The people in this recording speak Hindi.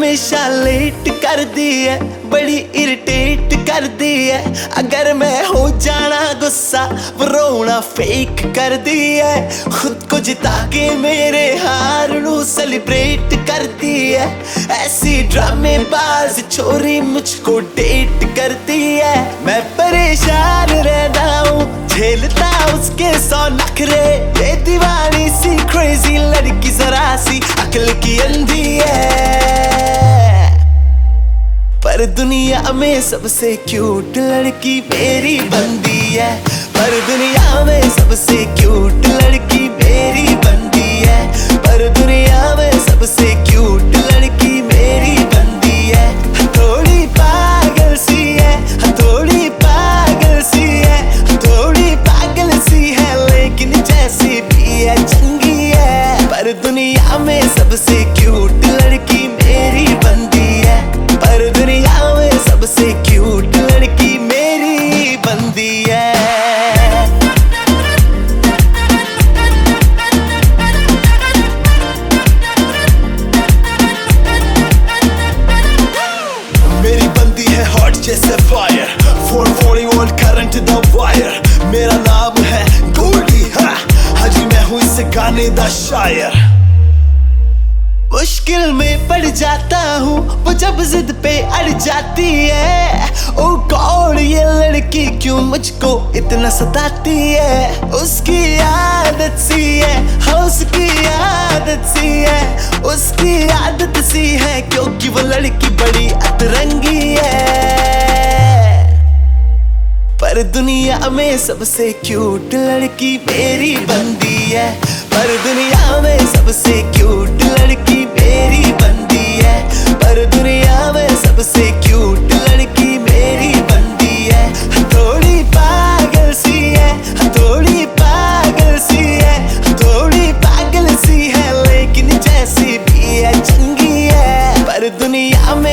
हमेशा लेट कर दी है, बड़ी इरिटेट कर दी है। अगर मैं हो जाना गुस्सा वो रोना फेक कर दी है। खुद को जिता के मेरे हार नू सेलिब्रेट कर दी है। ऐसी ड्रामेबाज छोरी मुझको डेट करती है। मैं परेशान रहता हूँ, झेलता उसके 100 नखरे। ये दीवानी सी क्रेजी लड़की जरा सी अकल की अंधी है। पर दुनिया में सबसे क्यूट लड़की मेरी बंदी है। पर दुनिया में सबसे क्यूट लड़की मेरी बंदी है। पर दुनिया में सबसे क्यूट लड़की मेरी बंदी है। थोड़ी पागल सी है, थोड़ी पागल सी है, थोड़ी पागल सी है, लेकिन जैसी भी है चंगी है। पर दुनिया में सबसे क्यूट लड़की मेरी बंदी है। पर दुनिया में सबसे क्यूट लड़की मेरी बंदी है। मेरी बंदी है हॉट जैसे fire, 440 volt current the wire. मेरा नाम है गोल्डी, हाजी मैं हूँ इस गाने दा शायर। मुश्किल में पड़ जाता हूँ वो जब जिद पे अड़ जाती है। ओ गॉड ये लड़की क्यों मुझको इतना सताती है। उसकी आदत सी है, हाँ उसकी आदत सी है, उसकी आदत सी है, क्योंकि वो लड़की बड़ी अतरंगी है। पर दुनिया में सबसे क्यूट लड़की मेरी बंदी है। पर दुनिया में सबसे क्यूट लड़की मेरी बंदी है। पर दुनिया में सबसे क्यूट लड़की मेरी बंदी है। थोड़ी पागल सी है, थोड़ी पागल सी है, थोड़ी पागल सी है, लेकिन जैसी भी है चंगी है। पर दुनिया में